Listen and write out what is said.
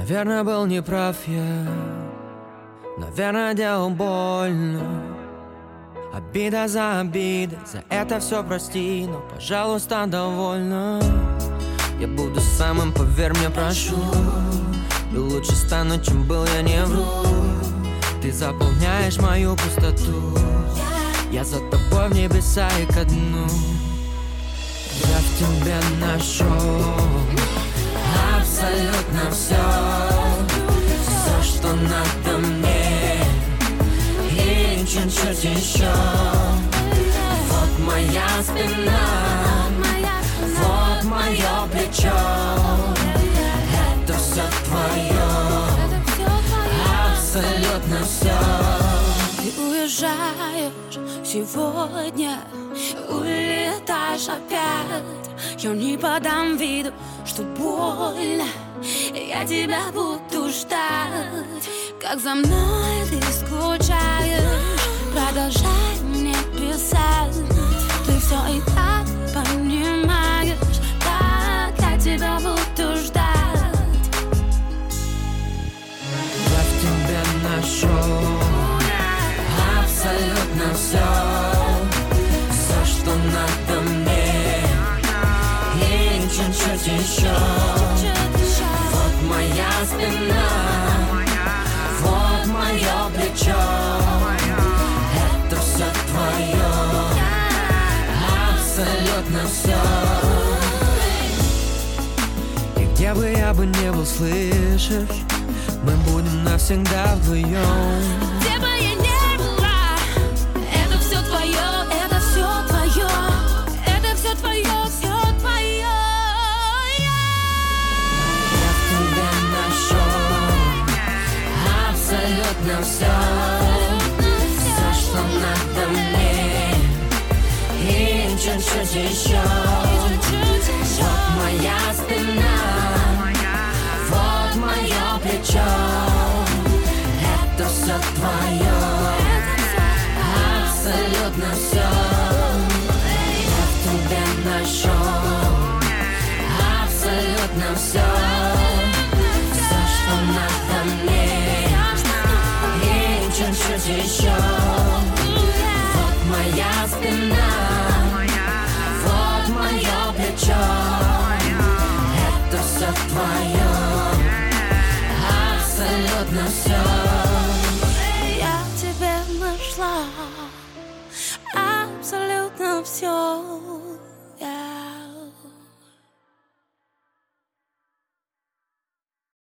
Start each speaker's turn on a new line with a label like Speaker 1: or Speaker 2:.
Speaker 1: Наверное, был неправ я, наверное, делал больно. Обида за обидой, за это все прости, но, пожалуйста, довольно. Я буду самым, поверь мне, прошу. И лучше стану, чем был, я не вру. Ты заполняешь мою пустоту. Я за тобой в небеса и ко дну. Я в тебе нашел абсолютно все, что надо мне, и чуть-чуть еще. Вот моя спина, вот мое плечо. Это все твое, абсолютно все.
Speaker 2: Ты уезжаешь сегодня, улетаешь опять. Я не подам виду, что больно. Я тебя буду ждать. Как за мной ты скучаешь, продолжай мне писать. Ты все и так понимаешь, как я тебя буду ждать.
Speaker 1: Я в тебе нашел абсолютно все, что надо мне, и чуть-чуть еще. Вот моя спина, вот мое плечо. Это все твое, абсолютно все. И где бы я бы не был, слышишь, мы будем навсегда вдвоем.
Speaker 2: Где бы я ни была, это все твое, это все твое, это все твое, все твое.
Speaker 1: Я в тебе нашел абсолютно все, что надо мне, и чуть-чуть еще. Вот моя спина, вот мое плечо. Это все твое, абсолютно все. Я в тебе нашел абсолютно все, что надо мне, и чуть-чуть еще. Вот моя спина, вот мое плечо. Это все твое, абсолютно все.
Speaker 2: Я тебе нашла абсолютно все.